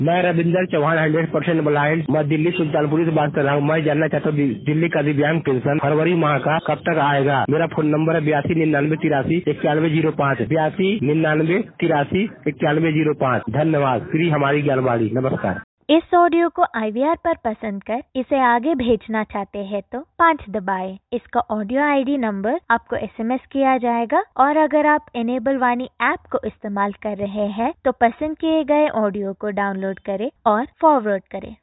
मैं रविंदर चौहान 100% ब्लाइंड, मैं दिल्ली सुल्तानपुरी से बात कर रहा हूँ। मैं जानना चाहता हूँ दिल्ली का दिव्यांग पेंशन फरवरी माह का कब तक आएगा। मेरा फोन नंबर है 8299839105, 8299839105। धन्यवाद। फ्री हमारी ज्ञानवाणी। नमस्कार। इस ऑडियो को IVR पर पसंद कर इसे आगे भेजना चाहते हैं तो 5 दबाएं। इसका ऑडियो ID नंबर आपको SMS किया जाएगा और अगर आप इनेबल वाणी ऐप को इस्तेमाल कर रहे हैं तो पसंद किए गए ऑडियो को डाउनलोड करें और फॉरवर्ड करें।